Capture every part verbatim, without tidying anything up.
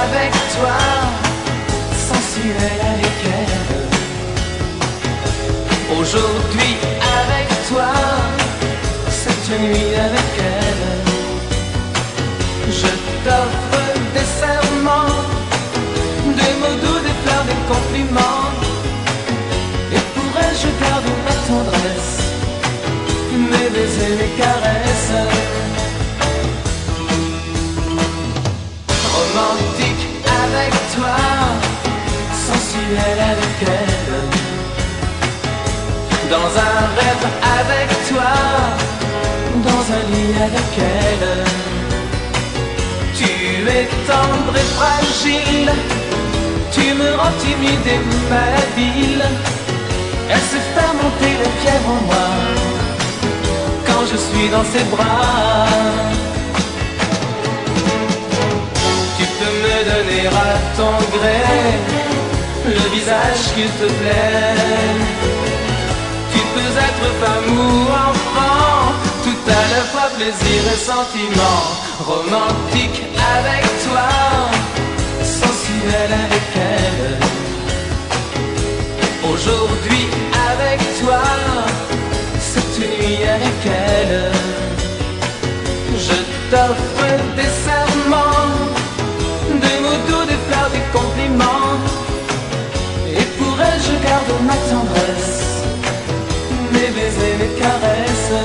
avec toi, sensuel avec elle. Aujourd'hui avec toi, cette nuit avec elle. Je t'offre des serments, des mots doux, des fleurs, des compliments. Et pour elle je garde ma tendresse, mes baisers, mes caresses. Romantique avec toi, sensuel avec elle. Dans un rêve avec toi, dans un lit avec elle. Tu es tendre et fragile, tu me rends timide et malhabile. Elle se fait monter la fièvre en moi quand je suis dans ses bras. Tu peux me donner à ton gré le visage qu'il te plaît. Tu peux être femme ou enfant, tout à la fois plaisir et sentiment. Romantique avec toi, sensuel avec elle. Aujourd'hui avec toi, cette nuit avec elle. Je t'offre des serments, des mots doux, des fleurs, des compliments. Et pour elle je garde ma tendresse, mes baisers, mes caresses.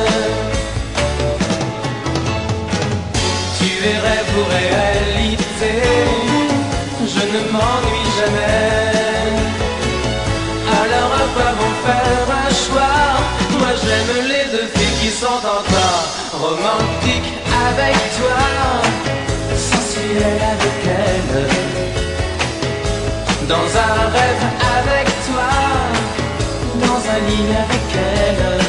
Tu es rêve ou réalité, je ne m'ennuie jamais. Alors à quoi bon faire un choix? Moi j'aime les deux filles qui sont en toi. Romantique avec toi, sensuel avec elle. Dans un rêve avec toi, dans un lit avec elle.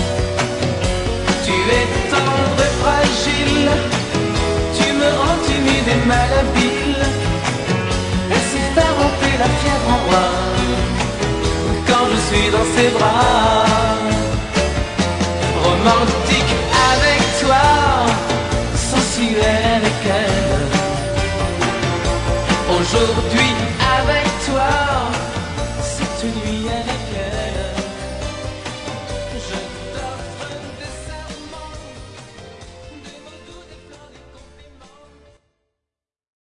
Tu es tendre et fragile, tu me rends timide et malhabile. Elle sait faire monter la fièvre en moi quand je suis dans ses bras. Romantique avec toi, sensuel avec elle. Aujourd'hui avec toi, cette nuit